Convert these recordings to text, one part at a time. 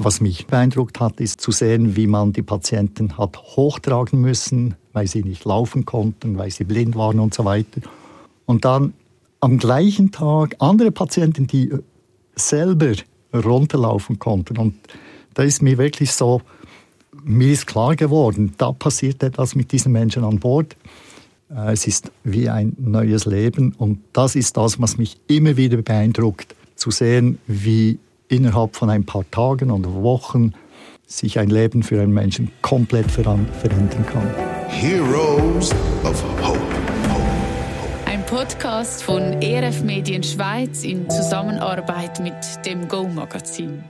was mich beeindruckt hat, ist zu sehen, wie man die Patienten hat hochtragen müssen, weil sie nicht laufen konnten, weil sie blind waren und so weiter. Und dann am gleichen Tag andere Patienten, die selber runterlaufen konnten. Und da ist mir wirklich so, mir ist klar geworden, da passiert etwas mit diesen Menschen an Bord. Es ist wie ein neues Leben und das ist das, was mich immer wieder beeindruckt, zu sehen, wie innerhalb von ein paar Tagen oder Wochen sich ein Leben für einen Menschen komplett verändern kann. Heroes of Hope. Ein Podcast von ERF Medien Schweiz in Zusammenarbeit mit dem Go-Magazin.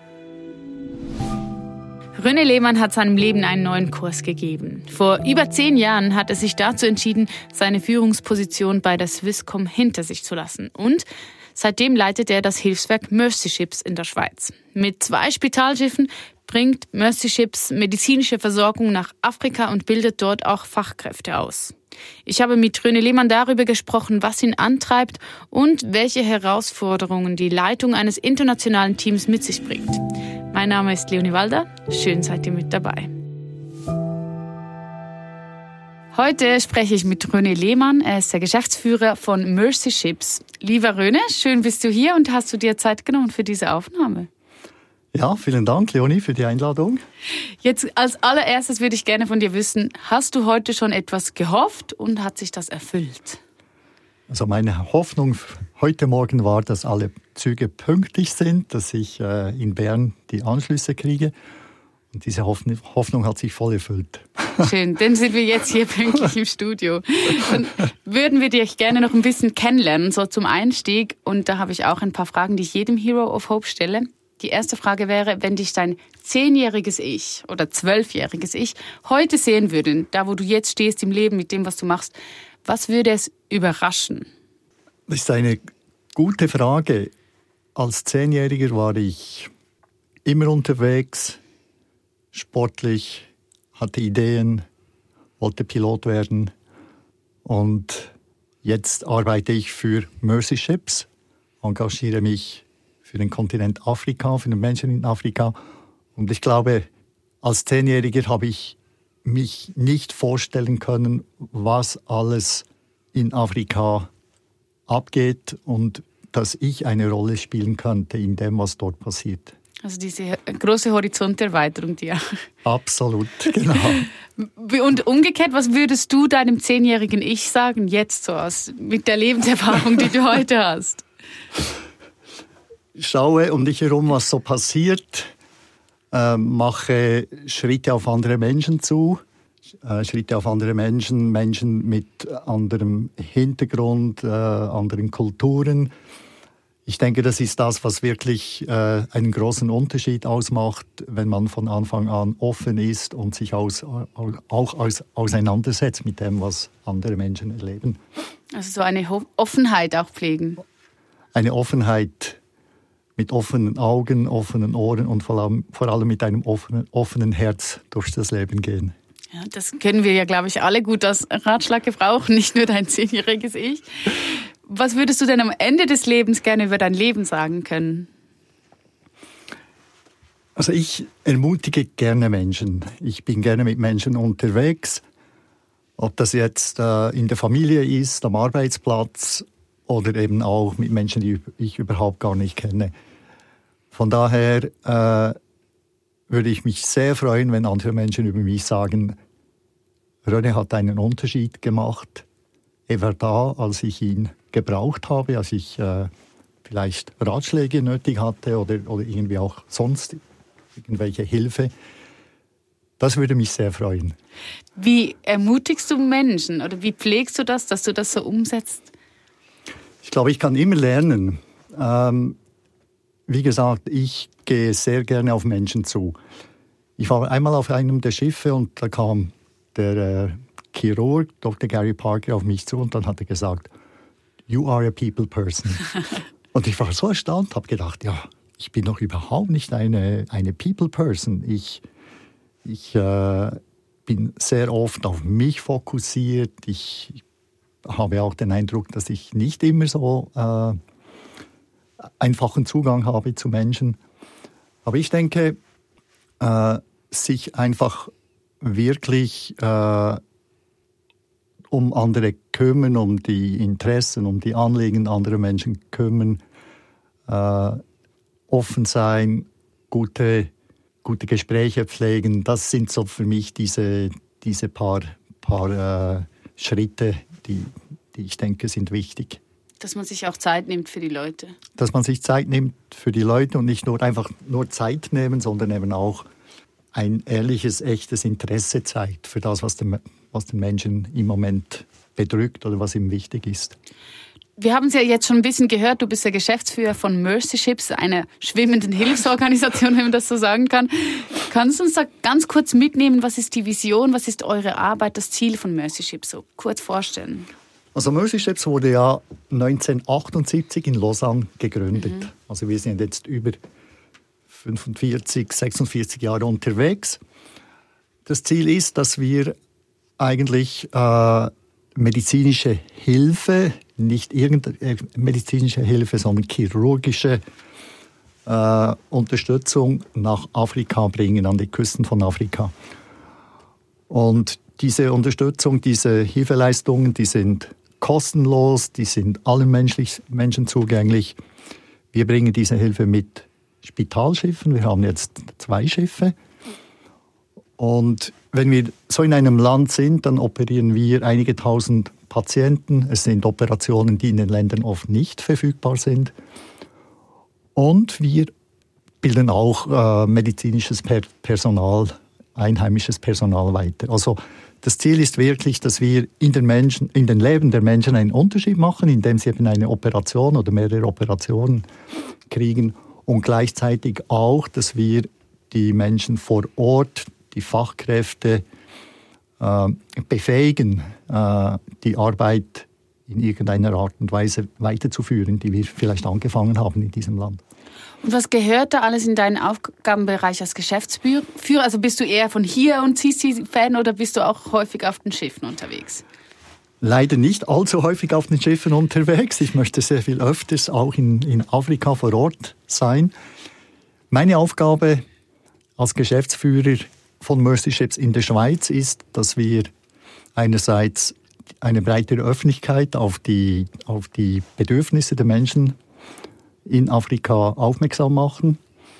René Lehmann hat seinem Leben einen neuen Kurs gegeben. Vor über 10 Jahren hat er sich dazu entschieden, seine Führungsposition bei der Swisscom hinter sich zu lassen. Und seitdem leitet er das Hilfswerk Mercy Ships in der Schweiz. Mit 2 Spitalschiffen bringt Mercy Ships medizinische Versorgung nach Afrika und bildet dort auch Fachkräfte aus. Ich habe mit René Lehmann darüber gesprochen, was ihn antreibt und welche Herausforderungen die Leitung eines internationalen Teams mit sich bringt. Mein Name ist Leonie Walder. Schön seid ihr mit dabei. Heute spreche ich mit René Lehmann. Er ist der Geschäftsführer von Mercy Ships. Lieber René, schön bist du hier und hast du dir Zeit genommen für diese Aufnahme. Ja, vielen Dank, Leonie, für die Einladung. Jetzt als allererstes würde ich gerne von dir wissen, hast du heute schon etwas gehofft und hat sich das erfüllt? Also meine Hoffnung heute Morgen war, dass alle Züge pünktlich sind, dass ich in Bern die Anschlüsse kriege. Und diese Hoffnung hat sich voll erfüllt. Schön, dann sind wir jetzt hier pünktlich im Studio. Dann würden wir dich gerne noch ein bisschen kennenlernen, so zum Einstieg. Und da habe ich auch ein paar Fragen, die ich jedem Hero of Hope stelle. Die erste Frage wäre, wenn dich dein 10-jähriges Ich oder 12-jähriges Ich heute sehen würde, da wo du jetzt stehst im Leben mit dem, was du machst, was würde es überraschen? Das ist eine gute Frage. Als 10-Jähriger war ich immer unterwegs, sportlich, hatte Ideen, wollte Pilot werden. Und jetzt arbeite ich für Mercy Ships, engagiere mich für den Kontinent Afrika, für die Menschen in Afrika. Und ich glaube, als 10-Jähriger habe ich mich nicht vorstellen können, was alles in Afrika abgeht und dass ich eine Rolle spielen könnte in dem, was dort passiert. Also diese große Horizonterweiterung, die auch. Absolut, genau. Und umgekehrt, was würdest du deinem 10-jährigen Ich sagen, jetzt so mit der Lebenserfahrung, die du heute hast? Schaue um dich herum, was so passiert, mache Schritte auf andere Menschen zu, Schritte auf andere Menschen, Menschen mit anderem Hintergrund, anderen Kulturen. Ich denke, das ist das, was wirklich einen großen Unterschied ausmacht, wenn man von Anfang an offen ist und sich auseinandersetzt mit dem, was andere Menschen erleben. Also so eine Offenheit auch pflegen. Eine Offenheit mit offenen Augen, offenen Ohren und vor allem mit einem offenen Herz durch das Leben gehen. Ja, das können wir ja, glaube ich, alle gut als Ratschlag gebrauchen, nicht nur dein 10-jähriges Ich. Was würdest du denn am Ende des Lebens gerne über dein Leben sagen können? Also ich ermutige gerne Menschen. Ich bin gerne mit Menschen unterwegs. Ob das jetzt in der Familie ist, am Arbeitsplatz oder eben auch mit Menschen, die ich überhaupt gar nicht kenne. Von daher würde ich mich sehr freuen, wenn andere Menschen über mich sagen, René hat einen Unterschied gemacht. Er war da, als ich ihn gebraucht habe, als ich vielleicht Ratschläge nötig hatte oder irgendwie auch sonst irgendwelche Hilfe. Das würde mich sehr freuen. Wie ermutigst du Menschen oder wie pflegst du das, dass du das so umsetzt? Ich glaube, ich kann immer lernen. Wie gesagt, ich gehe sehr gerne auf Menschen zu. Ich war einmal auf einem der Schiffe und da kam der Chirurg, Dr. Gary Parker, auf mich zu und dann hat er gesagt, "You are a people person." Und ich war so erstaunt, habe gedacht, ja, ich bin doch überhaupt nicht eine people person. Ich bin sehr oft auf mich fokussiert. Ich habe auch den Eindruck, dass ich nicht immer so einfachen Zugang habe zu Menschen. Aber ich denke, sich einfach wirklich um andere kümmern, um die Interessen, um die Anliegen anderer Menschen kümmern, offen sein, gute Gespräche pflegen. Das sind so für mich diese paar Schritte, die ich denke, sind wichtig. Dass man sich auch Zeit nimmt für die Leute. Dass man sich Zeit nimmt für die Leute und nicht nur einfach nur Zeit nehmen, sondern eben auch ein ehrliches, echtes Interesse zeigt für das, was den Menschen im Moment bedrückt oder was ihm wichtig ist. Wir haben es ja jetzt schon ein bisschen gehört, du bist der Geschäftsführer von Mercy Ships, einer schwimmenden Hilfsorganisation, wenn man das so sagen kann. Kannst du uns da ganz kurz mitnehmen, was ist die Vision, was ist eure Arbeit, das Ziel von Mercy Ships, so kurz vorstellen? Also Mercy Ships wurde ja 1978 in Lausanne gegründet. Also wir sind jetzt über 45, 46 Jahre unterwegs. Das Ziel ist, dass wir eigentlich medizinische Hilfe, nicht irgendeine medizinische Hilfe, sondern chirurgische Unterstützung nach Afrika bringen, an die Küsten von Afrika. Und diese Unterstützung, diese Hilfeleistungen, die sind kostenlos, die sind allen Menschen zugänglich. Wir bringen diese Hilfe mit Spitalschiffen. Wir haben jetzt 2 Schiffe. Und wenn wir so in einem Land sind, dann operieren wir einige tausend Patienten. Es sind Operationen, die in den Ländern oft nicht verfügbar sind. Und wir bilden auch medizinisches Personal, einheimisches Personal weiter. Also das Ziel ist wirklich, dass wir in den Leben der Menschen einen Unterschied machen, indem sie eben eine Operation oder mehrere Operationen kriegen und gleichzeitig auch, dass wir die Menschen vor Ort, die Fachkräfte befähigen, die Arbeit in irgendeiner Art und Weise weiterzuführen, die wir vielleicht angefangen haben in diesem Land. Und was gehört da alles in deinen Aufgabenbereich als Geschäftsführer? Also bist du eher von hier und ziehst die Fäden oder bist du auch häufig auf den Schiffen unterwegs? Leider nicht allzu häufig auf den Schiffen unterwegs. Ich möchte sehr viel öfters auch in Afrika vor Ort sein. Meine Aufgabe als Geschäftsführer von Mercy Ships in der Schweiz ist, dass wir einerseits eine breitere Öffentlichkeit auf die Bedürfnisse der Menschen in Afrika aufmerksam machen.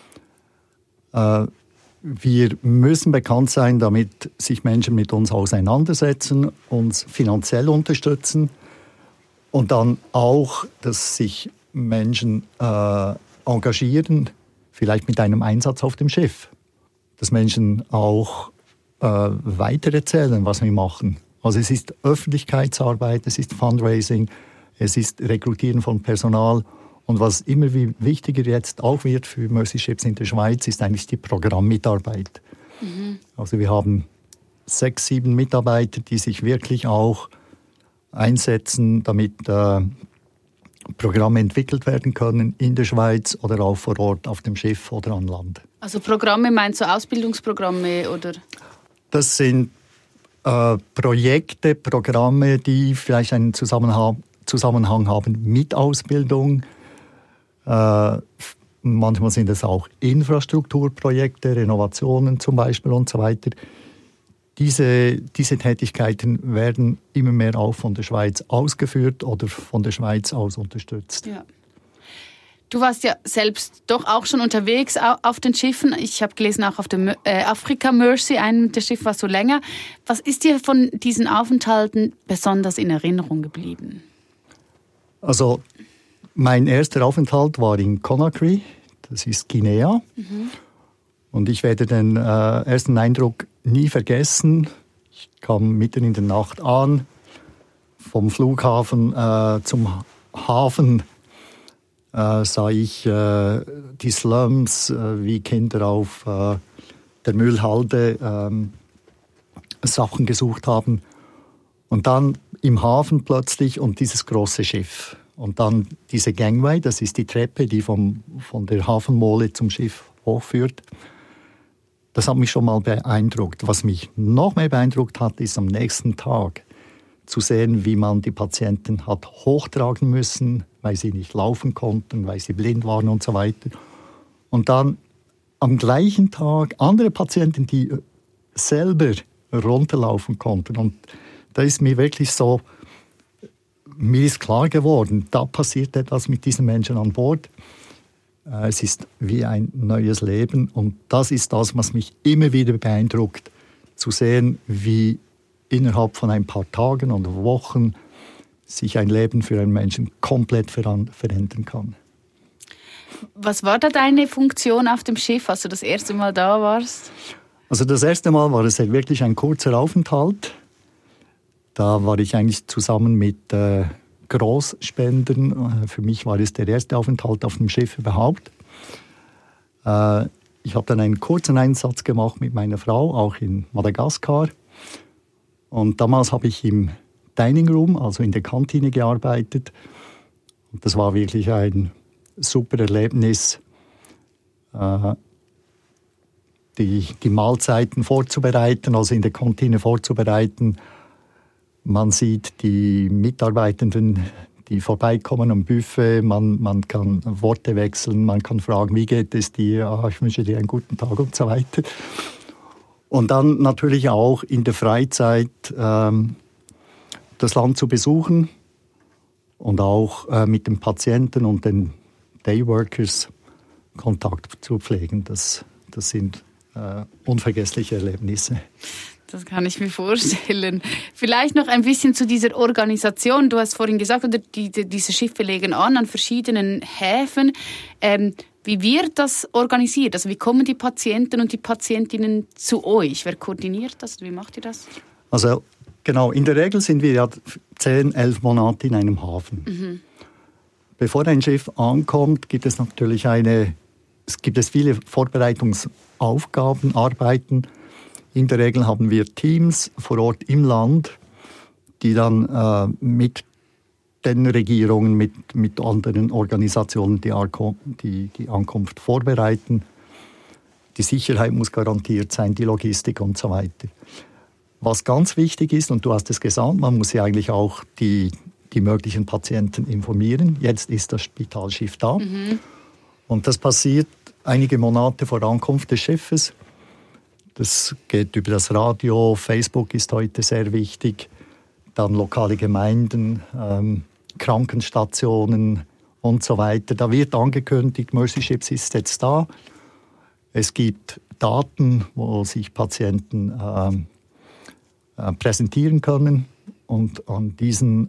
Wir müssen bekannt sein, damit sich Menschen mit uns auseinandersetzen, uns finanziell unterstützen und dann auch, dass sich Menschen engagieren, vielleicht mit einem Einsatz auf dem Schiff. Dass Menschen auch weitererzählen, was wir machen. Also es ist Öffentlichkeitsarbeit, es ist Fundraising, es ist Rekrutieren von Personal. Und was immer wie wichtiger jetzt auch wird für Mercy Ships in der Schweiz, ist eigentlich die Programmmitarbeit. Also wir haben 6, 7 Mitarbeiter, die sich wirklich auch einsetzen, damit Programme entwickelt werden können in der Schweiz oder auch vor Ort auf dem Schiff oder an Land. Also Programme, meinst du Ausbildungsprogramme oder? Das sind Projekte, Programme, die vielleicht einen Zusammenhang haben mit Ausbildung. Manchmal sind es auch Infrastrukturprojekte, Renovationen zum Beispiel und so weiter. Diese Tätigkeiten werden immer mehr auch von der Schweiz ausgeführt oder von der Schweiz aus unterstützt. Ja. Du warst ja selbst doch auch schon unterwegs auf den Schiffen. Ich habe gelesen, auch auf dem Africa Mercy, einem der Schiffe warst du länger. Was ist dir von diesen Aufenthalten besonders in Erinnerung geblieben? Also mein erster Aufenthalt war in Conakry, das ist Guinea. Und ich werde den ersten Eindruck nie vergessen. Ich kam mitten in der Nacht an, vom Flughafen zum Hafen sah ich die Slums, wie Kinder auf der Müllhalde Sachen gesucht haben. Und dann im Hafen plötzlich und dieses große Schiff. Und dann diese Gangway, das ist die Treppe, die von der Hafenmole zum Schiff hochführt. Das hat mich schon mal beeindruckt. Was mich noch mehr beeindruckt hat, ist am nächsten Tag zu sehen, wie man die Patienten hat hochtragen müssen, weil sie nicht laufen konnten, weil sie blind waren und so weiter. Und dann am gleichen Tag andere Patienten, die selber runterlaufen konnten. Und da ist mir wirklich so, mir ist klar geworden, da passiert etwas mit diesen Menschen an Bord. Es ist wie ein neues Leben und das ist das, was mich immer wieder beeindruckt, zu sehen, wie innerhalb von ein paar Tagen oder Wochen sich ein Leben für einen Menschen komplett verändern kann. Was war da deine Funktion auf dem Schiff, als du das erste Mal da warst? Also das erste Mal war es wirklich ein kurzer Aufenthalt. Da war ich eigentlich zusammen mit Großspendern. Für mich war es der erste Aufenthalt auf dem Schiff überhaupt. Ich habe dann einen kurzen Einsatz gemacht mit meiner Frau, auch in Madagaskar. Und damals habe ich im Dining Room, also in der Kantine, gearbeitet. Und das war wirklich ein super Erlebnis, die Mahlzeiten vorzubereiten, also in der Kantine vorzubereiten. Man sieht die Mitarbeitenden, die vorbeikommen am Buffet, man kann Worte wechseln, man kann fragen, wie geht es dir, ich wünsche dir einen guten Tag und so weiter. Und dann natürlich auch in der Freizeit das Land zu besuchen und auch mit den Patienten und den Dayworkers Kontakt zu pflegen. Das sind unvergessliche Erlebnisse. Das kann ich mir vorstellen. Vielleicht noch ein bisschen zu dieser Organisation. Du hast vorhin gesagt, oder diese Schiffe legen an verschiedenen Häfen. Wie wird das organisiert? Also wie kommen die Patienten und die Patientinnen zu euch? Wer koordiniert das? Wie macht ihr das? Also genau, in der Regel sind wir ja 10, 11 Monate in einem Hafen. Mhm. Bevor ein Schiff ankommt, gibt es natürlich viele Vorbereitungsaufgaben, Arbeiten. In der Regel haben wir Teams vor Ort im Land, die dann mit den Regierungen, mit anderen Organisationen die Ankunft vorbereiten. Die Sicherheit muss garantiert sein, die Logistik und so weiter. Was ganz wichtig ist, und du hast es gesagt, man muss ja eigentlich auch die möglichen Patienten informieren. Jetzt ist das Spitalschiff da. Mhm. Und das passiert einige Monate vor Ankunft des Schiffes. Das geht über das Radio, Facebook ist heute sehr wichtig, dann lokale Gemeinden, Krankenstationen und so weiter. Da wird angekündigt, Mercy Ships ist jetzt da. Es gibt Daten, wo sich Patienten präsentieren können und an diesen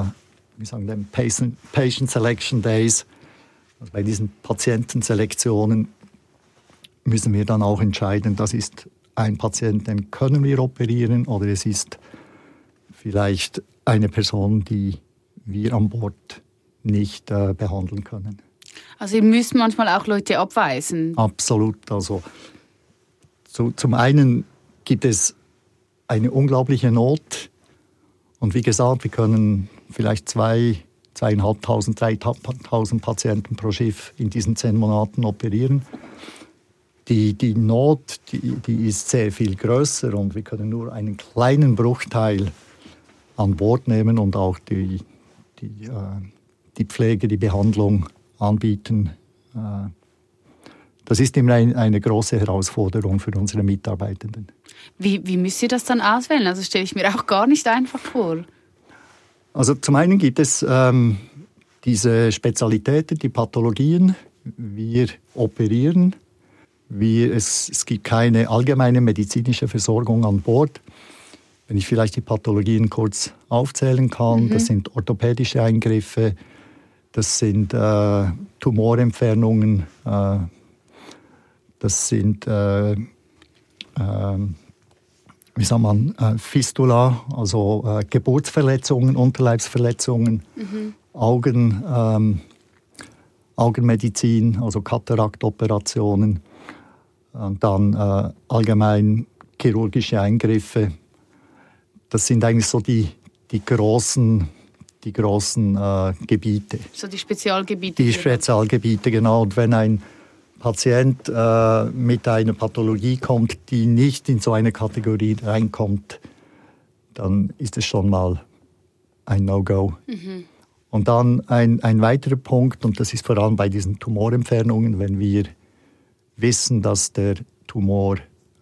Patient Selection Days, also bei diesen Patientenselektionen, müssen wir dann auch entscheiden, das ist ein Patient, den können wir operieren oder es ist vielleicht eine Person, die wir an Bord nicht behandeln können. Also ihr müsst manchmal auch Leute abweisen? Absolut. Also zum einen gibt es eine unglaubliche Not und wie gesagt, wir können vielleicht 2.500, 3.000 Patienten pro Schiff in diesen 10 Monaten operieren. Die Not, die ist sehr viel größer und wir können nur einen kleinen Bruchteil an Bord nehmen und auch die Pflege, die Behandlung anbieten. Das ist immer eine große Herausforderung für unsere Mitarbeitenden. Wie müsst ihr das dann auswählen? Also stelle ich mir auch gar nicht einfach vor. Also zum einen gibt es diese Spezialitäten, die Pathologien. Wir operieren. Es gibt keine allgemeine medizinische Versorgung an Bord. Wenn ich vielleicht die Pathologien kurz aufzählen kann, das sind orthopädische Eingriffe, das sind Tumorentfernungen, das sind Fistula, also Geburtsverletzungen, Unterleibsverletzungen, Augenmedizin, also Kataraktoperationen, und dann allgemein chirurgische Eingriffe. Das sind eigentlich so die großen Gebiete. So die Spezialgebiete. Die Spezialgebiete, genau. Und wenn ein Patient mit einer Pathologie kommt, die nicht in so eine Kategorie reinkommt, dann ist es schon mal ein No-Go. Mhm. Und dann ein weiterer Punkt, und das ist vor allem bei diesen Tumorentfernungen, wenn wir wissen, dass der Tumor,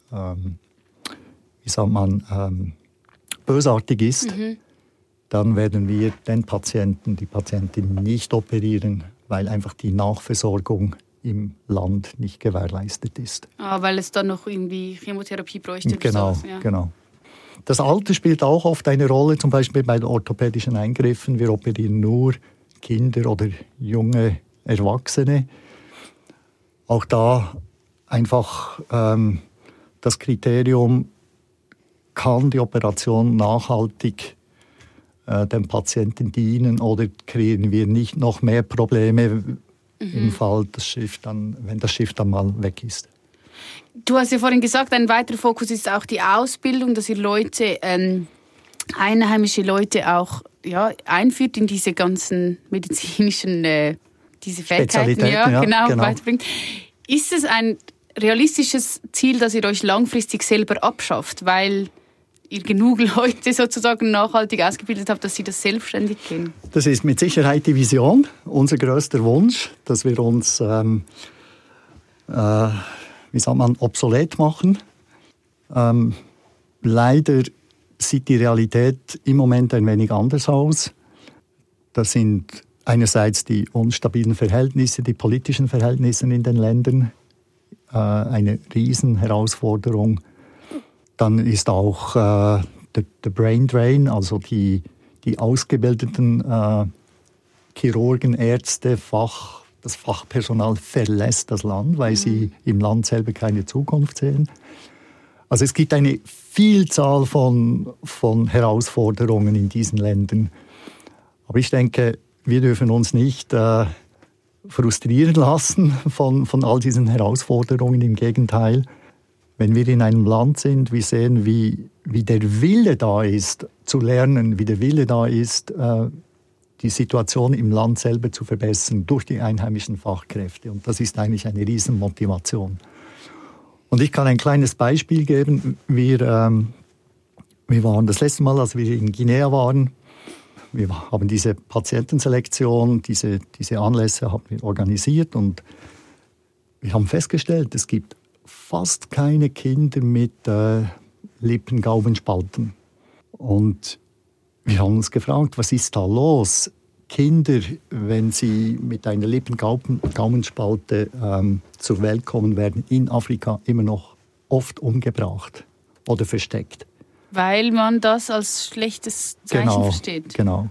bösartig ist, dann werden wir den Patienten, die Patientin nicht operieren, weil einfach die Nachversorgung im Land nicht gewährleistet ist. Weil es dann noch irgendwie Chemotherapie bräuchte. Genau, sowas, ja. Genau. Das Alter spielt auch oft eine Rolle, zum Beispiel bei den orthopädischen Eingriffen. Wir operieren nur Kinder oder junge Erwachsene. Auch da einfach das Kriterium, kann die Operation nachhaltig dem Patienten dienen oder kreieren wir nicht noch mehr Probleme im Fall, wenn das Schiff dann mal weg ist. Du hast ja vorhin gesagt, ein weiterer Fokus ist auch die Ausbildung, dass ihr Leute, einheimische Leute auch einführt in diese ganzen medizinischen diese Fähigkeiten, genau. Weiterbringt. Ist es ein realistisches Ziel, dass ihr euch langfristig selber abschafft, weil ihr genug Leute sozusagen nachhaltig ausgebildet habt, dass sie das selbstständig können? Das ist mit Sicherheit die Vision, unser größter Wunsch, dass wir uns obsolet machen. Leider sieht die Realität im Moment ein wenig anders aus. Das sind einerseits die unstabilen Verhältnisse, die politischen Verhältnisse in den Ländern, eine Riesenherausforderung. Dann ist auch der Brain Drain, also die ausgebildeten Chirurgen, Ärzte, das Fachpersonal verlässt das Land, weil sie im Land selber keine Zukunft sehen. Also es gibt eine Vielzahl von Herausforderungen in diesen Ländern. Aber ich denke, wir dürfen uns nicht frustrieren lassen von all diesen Herausforderungen. Im Gegenteil, wenn wir in einem Land sind, wir sehen, wie der Wille da ist, zu lernen, wie der Wille da ist, die Situation im Land selber zu verbessern durch die einheimischen Fachkräfte. Und das ist eigentlich eine Riesenmotivation. Und ich kann ein kleines Beispiel geben. Wir waren das letzte Mal, als wir in Guinea waren, wir haben diese Patientenselektion, diese Anlässe haben wir organisiert und wir haben festgestellt, es gibt fast keine Kinder mit Lippen-Gaumenspalten. Und wir haben uns gefragt, was ist da los? Kinder, wenn sie mit einer Lippen-Gaumenspalte zur Welt kommen, werden in Afrika immer noch oft umgebracht oder versteckt. Weil man das als schlechtes Zeichen versteht. Genau.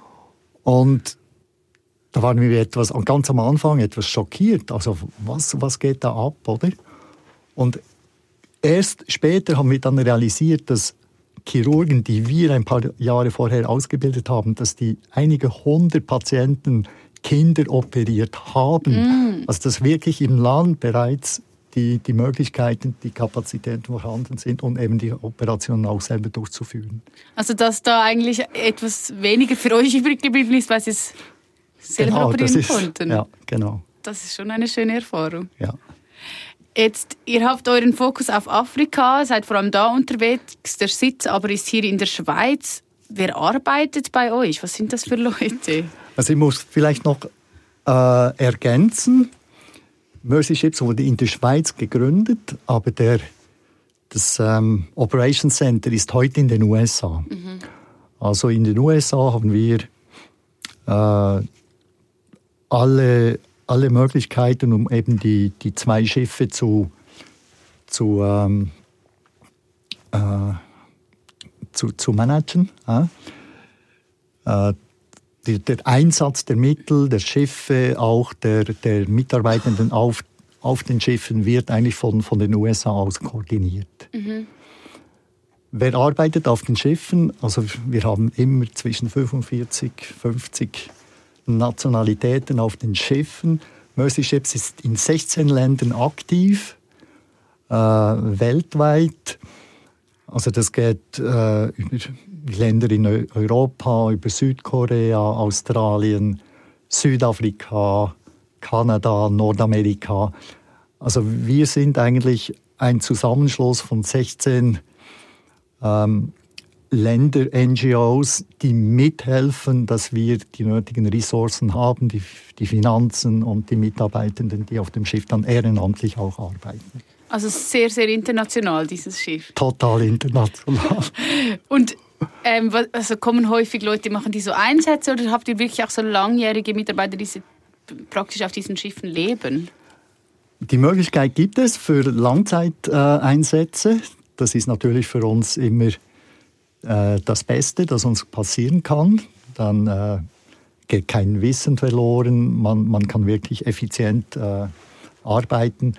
Und da waren wir ganz am Anfang etwas schockiert. Also was geht da ab, oder? Und erst später haben wir dann realisiert, dass Chirurgen, die wir ein paar Jahre vorher ausgebildet haben, dass die einige 100 Patienten Kinder operiert haben. Also dass wirklich im Land bereits die Möglichkeiten, die Kapazitäten vorhanden sind, um eben die Operationen auch selber durchzuführen. Also dass da eigentlich etwas weniger für euch übrig geblieben ist, weil sie es selber operieren konnten. Ja, genau. Das ist schon eine schöne Erfahrung. Ja. Jetzt, ihr habt euren Fokus auf Afrika, seid vor allem da unterwegs, der Sitz aber ist hier in der Schweiz. Wer arbeitet bei euch? Was sind das für Leute? Also ich muss vielleicht noch ergänzen, Mercy Ships wurde in der Schweiz gegründet, aber das Operation Center ist heute in den USA. Also in den USA haben wir alle Möglichkeiten, um eben die 2 Schiffe zu managen. Der Einsatz der Mittel, der Schiffe, auch der Mitarbeitenden auf den Schiffen wird eigentlich von den USA aus koordiniert. Wer arbeitet auf den Schiffen? Also wir haben immer zwischen 45, 50 Nationalitäten auf den Schiffen. Mercy Ships ist in 16 Ländern aktiv, weltweit. Also das geht über Länder in Europa, über Südkorea, Australien, Südafrika, Kanada, Nordamerika. Also wir sind eigentlich ein Zusammenschluss von 16 Länder-NGOs, die mithelfen, dass wir die nötigen Ressourcen haben, die Finanzen und die Mitarbeitenden, die auf dem Schiff dann ehrenamtlich auch arbeiten. Also sehr, sehr international, dieses Schiff. Total international. Und also kommen häufig Leute, die machen die so Einsätze, oder habt ihr wirklich auch so langjährige Mitarbeiter, die praktisch auf diesen Schiffen leben? Die Möglichkeit gibt es für Langzeiteinsätze. Das ist natürlich für uns immer das Beste, das uns passieren kann. Dann geht kein Wissen verloren, man kann wirklich effizient arbeiten.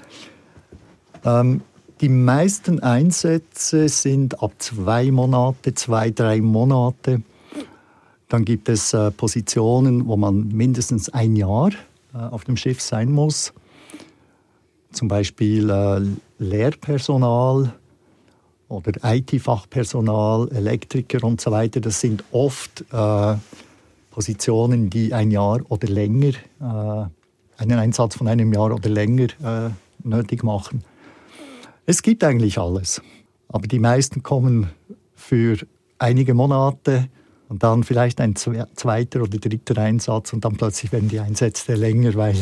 Die meisten Einsätze sind ab 2 Monate, 2-3 Monate. Dann gibt es Positionen, wo man mindestens 1 Jahr auf dem Schiff sein muss. Zum Beispiel Lehrpersonal oder IT-Fachpersonal, Elektriker und so weiter. Das sind oft Positionen, die 1 Jahr oder länger, einen Einsatz von 1 Jahr oder länger nötig machen. Es gibt eigentlich alles, aber die meisten kommen für einige Monate und dann vielleicht ein 2. oder 3. Einsatz und dann plötzlich werden die Einsätze länger, weil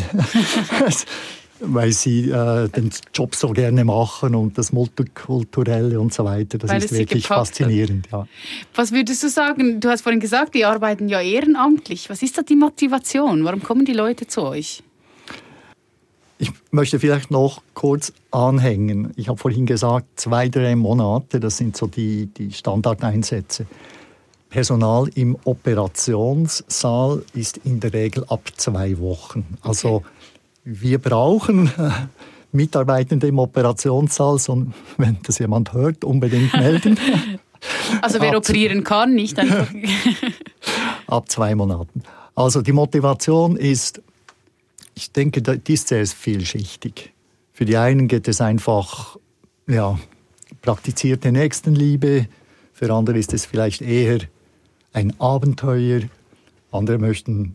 sie den Job so gerne machen und das Multikulturelle und so weiter. Das ist wirklich faszinierend. Ja. Was würdest du sagen? Du hast vorhin gesagt, die arbeiten ja ehrenamtlich. Was ist da die Motivation? Warum kommen die Leute zu euch? Ich möchte vielleicht noch kurz anhängen. Ich habe vorhin gesagt, 2-3 Monate, das sind so die Standardeinsätze. Personal im Operationssaal ist in der Regel ab 2 Wochen. Also wir brauchen Mitarbeitende im Operationssaal, wenn das jemand hört, unbedingt melden. Also wer operieren kann, nicht einfach. Ab 2 Monaten. Also die Motivation ist, ich denke, die ist sehr vielschichtig. Für die einen geht es einfach, praktizierte Nächstenliebe. Für andere ist es vielleicht eher ein Abenteuer. Andere möchten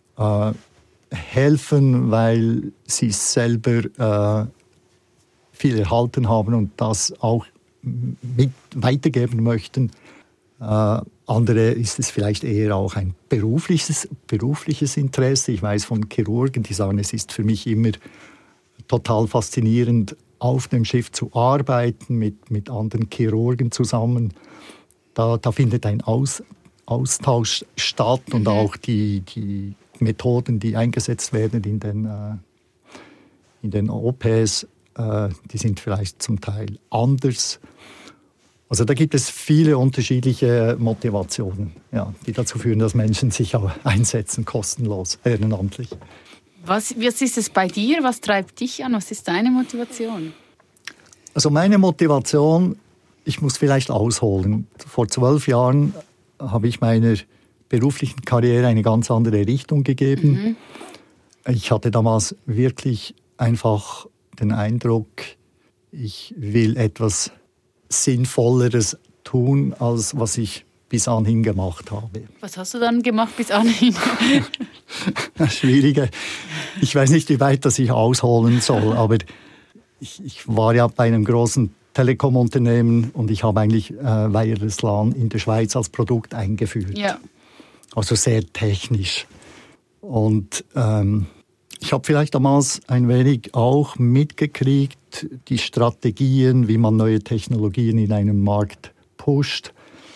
helfen, weil sie selber viel erhalten haben und das auch mit weitergeben möchten. Andere ist es vielleicht eher auch ein berufliches Interesse. Ich weiß von Chirurgen, die sagen, es ist für mich immer total faszinierend, auf dem Schiff zu arbeiten, mit anderen Chirurgen zusammen. Da findet ein Austausch statt und auch die Methoden, die eingesetzt werden in den OPs, die sind vielleicht zum Teil anders. Also da gibt es viele unterschiedliche Motivationen, die dazu führen, dass Menschen sich auch einsetzen, kostenlos, ehrenamtlich. Was ist es bei dir? Was treibt dich an? Was ist deine Motivation? Also meine Motivation, ich muss vielleicht ausholen. Vor 12 Jahren habe ich meiner beruflichen Karriere eine ganz andere Richtung gegeben. Ich hatte damals wirklich einfach den Eindruck, ich will etwas Sinnvolleres tun, als was ich bis anhin gemacht habe. Was hast du dann gemacht bis anhin? Schwierige. Ich weiß nicht, wie weit das ich ausholen soll, aber ich war ja bei einem großen Telekom-Unternehmen und ich habe eigentlich Wireless LAN in der Schweiz als Produkt eingeführt. Ja. Also sehr technisch. Und ich habe vielleicht damals ein wenig auch mitgekriegt, die Strategien, wie man neue Technologien in einem Markt pusht.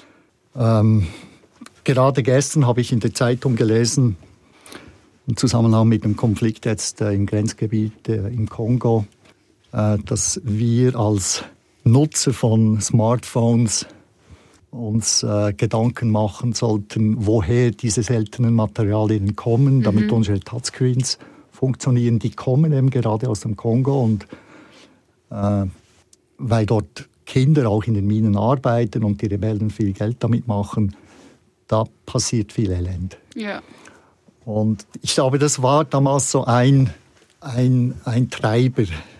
Gerade gestern habe ich in der Zeitung gelesen, im Zusammenhang mit dem Konflikt jetzt im Grenzgebiet im Kongo, dass wir als Nutzer von Smartphones uns Gedanken machen sollten, woher diese seltenen Materialien kommen, damit unsere Touchscreens funktionieren. Die kommen eben gerade aus dem Kongo und weil dort Kinder auch in den Minen arbeiten und die Rebellen viel Geld damit machen, da passiert viel Elend. Ja. Und ich glaube, das war damals so ein Treiber,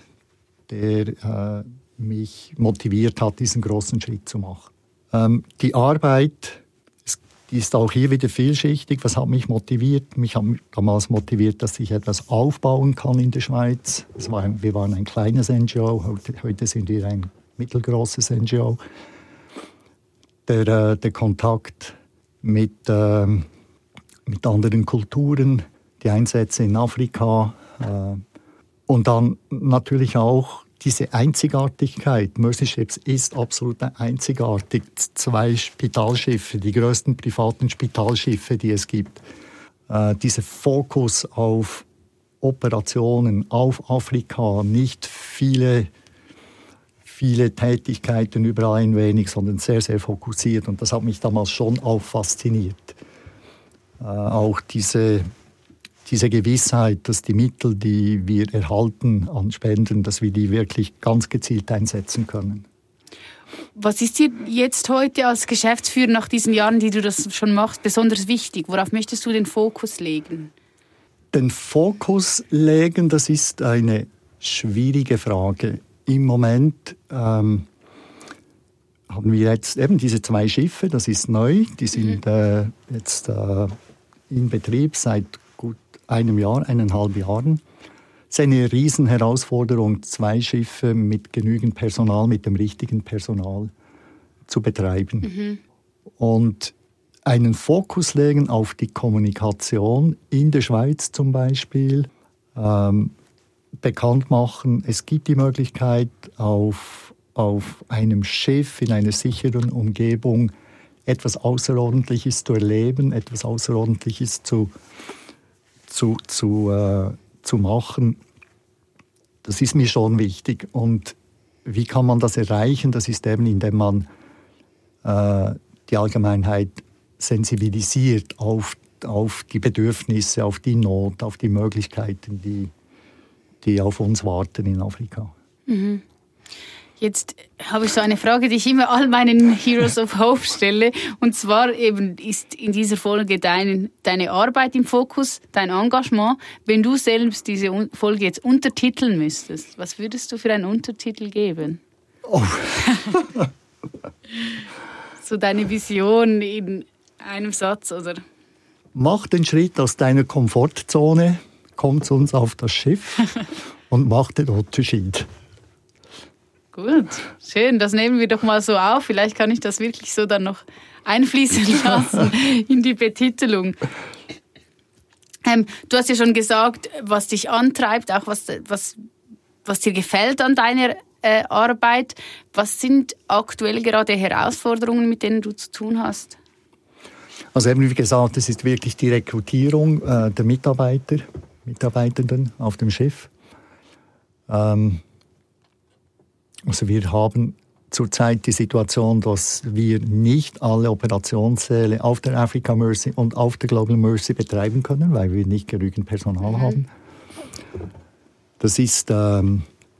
der mich motiviert hat, diesen großen Schritt zu machen. Die Arbeit, die ist auch hier wieder vielschichtig. Was hat mich motiviert? Mich hat damals motiviert, dass ich etwas aufbauen kann in der Schweiz. Wir waren ein kleines NGO, heute sind wir ein mittelgroßes NGO. der Kontakt mit anderen Kulturen, die Einsätze in Afrika und dann natürlich auch diese Einzigartigkeit. Mercy Ships ist absolut einzigartig. 2 Spitalschiffe, die größten privaten Spitalschiffe, die es gibt. Dieser Fokus auf Operationen, auf Afrika, nicht viele Tätigkeiten überall ein wenig, sondern sehr, sehr fokussiert. Und das hat mich damals schon auch fasziniert. Auch diese Gewissheit, dass die Mittel, die wir erhalten an Spenden, dass wir die wirklich ganz gezielt einsetzen können. Was ist dir jetzt heute als Geschäftsführer nach diesen Jahren, die du das schon machst, besonders wichtig? Worauf möchtest du den Fokus legen? Den Fokus legen, das ist eine schwierige Frage. Im Moment haben wir jetzt eben diese 2 Schiffe, das ist neu, die sind jetzt in Betrieb seit gut 1,5 Jahren. Es ist eine Riesenherausforderung, 2 Schiffe mit genügend Personal, mit dem richtigen Personal zu betreiben. Und einen Fokus legen auf die Kommunikation in der Schweiz zum Beispiel, bekannt machen, es gibt die Möglichkeit, auf einem Schiff in einer sicheren Umgebung etwas Außerordentliches zu erleben, etwas Außerordentliches zu machen. Das ist mir schon wichtig. Und wie kann man das erreichen? Das ist eben, indem man die Allgemeinheit sensibilisiert auf die Bedürfnisse, auf die Not, auf die Möglichkeiten, die auf uns warten in Afrika. Jetzt habe ich so eine Frage, die ich immer all meinen Heroes of Hope stelle. Und zwar eben ist in dieser Folge deine Arbeit im Fokus, dein Engagement. Wenn du selbst diese Folge jetzt untertiteln müsstest, was würdest du für einen Untertitel geben? Oh. So deine Vision in einem Satz, oder? Mach den Schritt aus deiner Komfortzone, komm zu uns auf das Schiff und mach den Unterschied. Gut, schön, das nehmen wir doch mal so auf. Vielleicht kann ich das wirklich so dann noch einfließen lassen in die Betitelung. Du hast ja schon gesagt, was dich antreibt, auch was dir gefällt an deiner Arbeit. Was sind aktuell gerade Herausforderungen, mit denen du zu tun hast? Also eben wie gesagt, es ist wirklich die Rekrutierung der Mitarbeitenden auf dem Schiff. Also wir haben zurzeit die Situation, dass wir nicht alle Operationssäle auf der Africa Mercy und auf der Global Mercy betreiben können, weil wir nicht genügend Personal haben. Das ist eine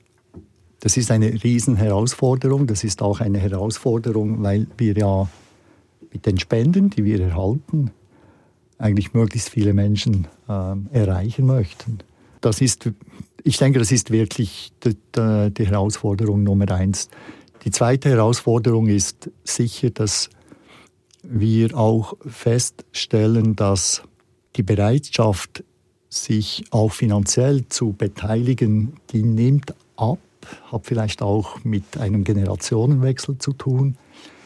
Riesenherausforderung. Das ist auch eine Herausforderung, weil wir ja mit den Spenden, die wir erhalten, eigentlich möglichst viele Menschen erreichen möchten. Ich denke, das ist wirklich die Herausforderung Nummer 1. Die zweite Herausforderung ist sicher, dass wir auch feststellen, dass die Bereitschaft, sich auch finanziell zu beteiligen, die nimmt ab, hat vielleicht auch mit einem Generationenwechsel zu tun.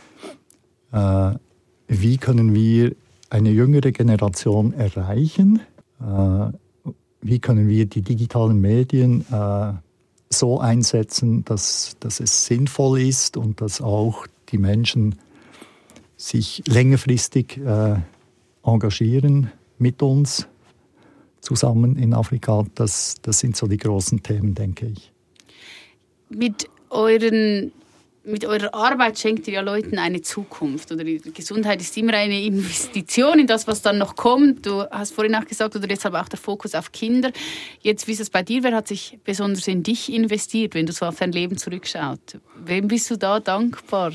Wie können wir eine jüngere Generation erreichen? Wie können wir die digitalen Medien so einsetzen, dass es sinnvoll ist und dass auch die Menschen sich längerfristig engagieren mit uns zusammen in Afrika? Das sind so die großen Themen, denke ich. Mit eurer Arbeit schenkt ihr ja Leuten eine Zukunft. Oder die Gesundheit ist immer eine Investition in das, was dann noch kommt. Du hast vorhin auch gesagt, oder jetzt aber auch der Fokus auf Kinder. Jetzt, wie es bei dir wäre, hat sich besonders in dich investiert, wenn du so auf dein Leben zurückschaust. Wem bist du da dankbar?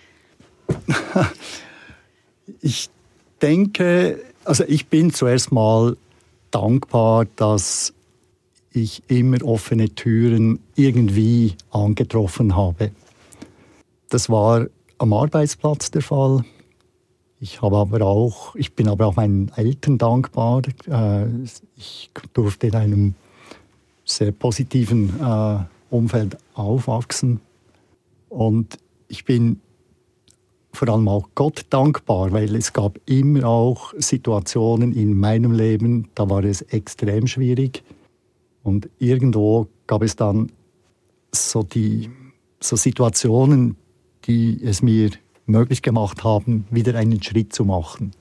Ich denke, also ich bin zuerst mal dankbar, dass ich immer offene Türen irgendwie angetroffen habe. Das war am Arbeitsplatz der Fall. Ich bin aber auch meinen Eltern dankbar. Ich durfte in einem sehr positiven Umfeld aufwachsen. Und ich bin vor allem auch Gott dankbar, weil es gab immer auch Situationen in meinem Leben, da war es extrem schwierig. Und irgendwo gab es dann so Situationen, die es mir möglich gemacht haben, wieder einen Schritt zu machen.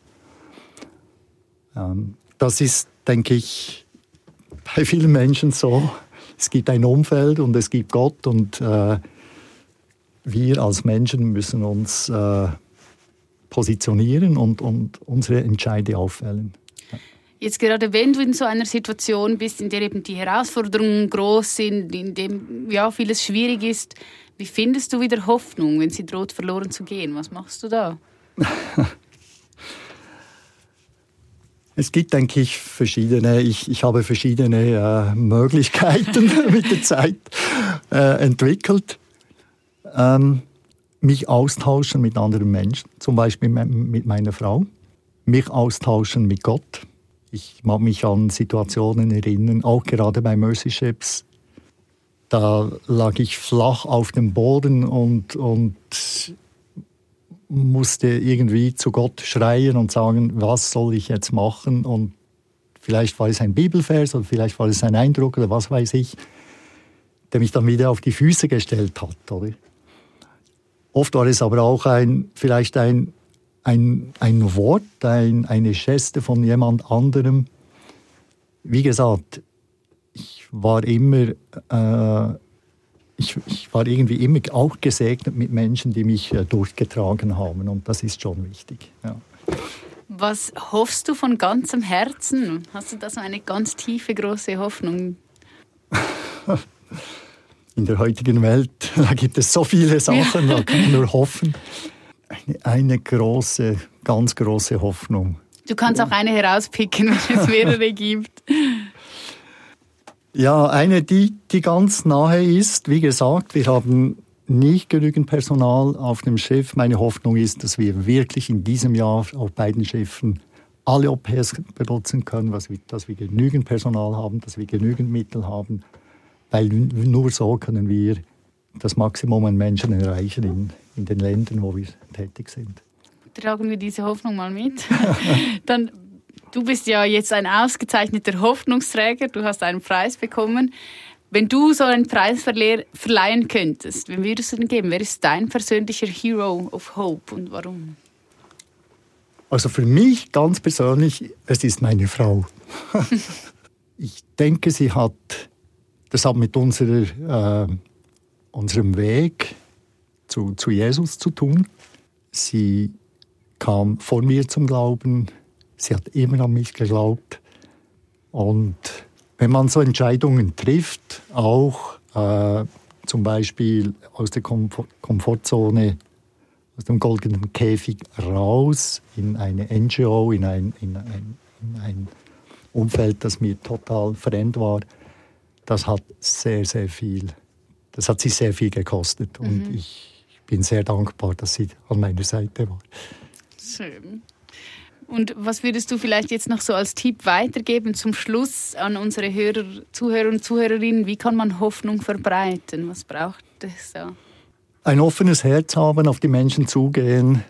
Das ist, denke ich, bei vielen Menschen so. Es gibt ein Umfeld und es gibt Gott und wir als Menschen müssen uns positionieren und unsere Entscheide auffällen. Jetzt gerade, wenn du in so einer Situation bist, in der eben die Herausforderungen groß sind, in dem ja vieles schwierig ist, wie findest du wieder Hoffnung, wenn sie droht, verloren zu gehen? Was machst du da? Es gibt, denke ich, verschiedene. Ich habe verschiedene Möglichkeiten mit der Zeit entwickelt. Mich austauschen mit anderen Menschen, zum Beispiel mit meiner Frau. Mich austauschen mit Gott. Ich mag mich an Situationen erinnern, auch gerade bei Mercy Ships. Da lag ich flach auf dem Boden und musste irgendwie zu Gott schreien und sagen, was soll ich jetzt machen? Und vielleicht war es ein Bibelvers oder vielleicht war es ein Eindruck oder was weiß ich, der mich dann wieder auf die Füße gestellt hat. Oder? Oft war es aber auch vielleicht ein Wort, eine Geste von jemand anderem. Wie gesagt, ich war irgendwie immer auch gesegnet mit Menschen, die mich durchgetragen haben. Und das ist schon wichtig. Ja. Was hoffst du von ganzem Herzen? Hast du da so eine ganz tiefe, große Hoffnung? In der heutigen Welt, da gibt es so viele Sachen, da kann man nur hoffen. Eine große, ganz große Hoffnung. Du kannst auch eine herauspicken, wenn es mehrere gibt. Ja, eine, die ganz nahe ist. Wie gesagt, wir haben nicht genügend Personal auf dem Schiff. Meine Hoffnung ist, dass wir wirklich in diesem Jahr auf beiden Schiffen alle Au-pairs benutzen können, dass wir genügend Personal haben, dass wir genügend Mittel haben. Weil nur so können wir das Maximum an Menschen erreichen in den Ländern, wo wir tätig sind. Tragen wir diese Hoffnung mal mit. Dann, du bist ja jetzt ein ausgezeichneter Hoffnungsträger, du hast einen Preis bekommen. Wenn du so einen Preis verleihen könntest, wem würdest du den geben? Wer ist dein persönlicher Hero of Hope und warum? Also für mich ganz persönlich, es ist meine Frau. Ich denke, das hat mit unserem Weg zu Jesus zu tun. Sie kam vor mir zum Glauben. Sie hat immer an mich geglaubt. Und wenn man so Entscheidungen trifft, auch zum Beispiel aus der Komfortzone, aus dem goldenen Käfig raus in eine NGO, in ein Umfeld, das mir total fremd war, das hat sie sehr viel gekostet. Und ich bin sehr dankbar, dass sie an meiner Seite war. Schön. Und was würdest du vielleicht jetzt noch so als Tipp weitergeben zum Schluss an unsere Zuhörer und Zuhörerinnen? Wie kann man Hoffnung verbreiten? Was braucht es da? Ein offenes Herz haben, auf die Menschen zugehen,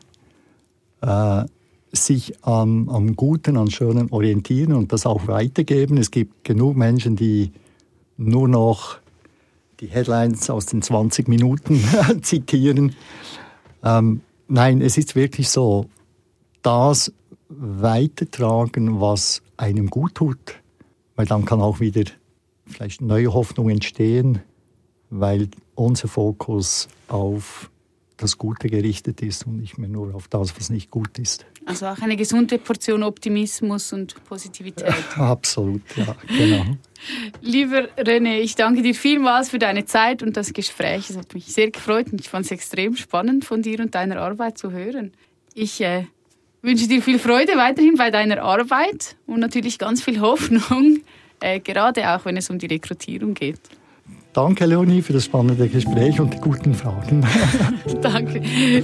sich am Guten, an Schönen orientieren und das auch weitergeben. Es gibt genug Menschen, die nur noch die Headlines aus den 20 Minuten zitieren. Nein, es ist wirklich so, das weitertragen, was einem gut tut, weil dann kann auch wieder vielleicht neue Hoffnung entstehen, weil unser Fokus auf das Gute gerichtet ist und nicht mehr nur auf das, was nicht gut ist. Also auch eine gesunde Portion Optimismus und Positivität. Absolut, ja, genau. Lieber René, ich danke dir vielmals für deine Zeit und das Gespräch. Es hat mich sehr gefreut und ich fand es extrem spannend, von dir und deiner Arbeit zu hören. Ich wünsche dir viel Freude weiterhin bei deiner Arbeit und natürlich ganz viel Hoffnung, gerade auch, wenn es um die Rekrutierung geht. Danke, Leonie, für das spannende Gespräch und die guten Fragen. Danke.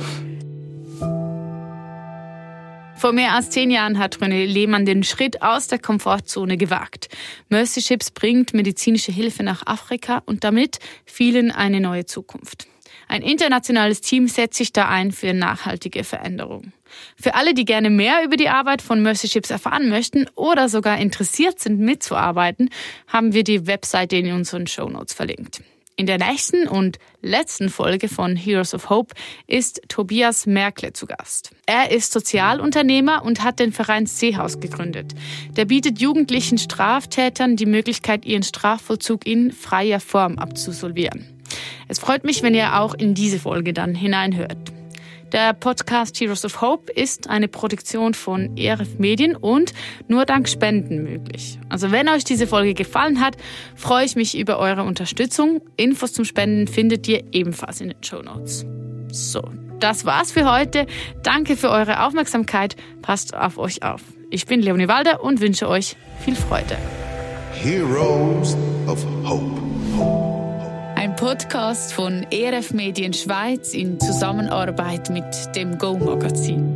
Vor mehr als 10 Jahren hat René Lehmann den Schritt aus der Komfortzone gewagt. Mercy Ships bringt medizinische Hilfe nach Afrika und damit vielen eine neue Zukunft. Ein internationales Team setzt sich da ein für nachhaltige Veränderung. Für alle, die gerne mehr über die Arbeit von Mercy Ships erfahren möchten oder sogar interessiert sind, mitzuarbeiten, haben wir die Webseite in unseren Shownotes verlinkt. In der nächsten und letzten Folge von Heroes of Hope ist Tobias Merkle zu Gast. Er ist Sozialunternehmer und hat den Verein Seehaus gegründet. Der bietet jugendlichen Straftätern die Möglichkeit, ihren Strafvollzug in freier Form abzusolvieren. Es freut mich, wenn ihr auch in diese Folge dann hineinhört. Der Podcast Heroes of Hope ist eine Produktion von ERF Medien und nur dank Spenden möglich. Also wenn euch diese Folge gefallen hat, freue ich mich über eure Unterstützung. Infos zum Spenden findet ihr ebenfalls in den Shownotes. So, das war's für heute. Danke für eure Aufmerksamkeit. Passt auf euch auf. Ich bin Leonie Walder und wünsche euch viel Freude. Heroes of Hope. Ein Podcast von ERF Medien Schweiz in Zusammenarbeit mit dem Go Magazin.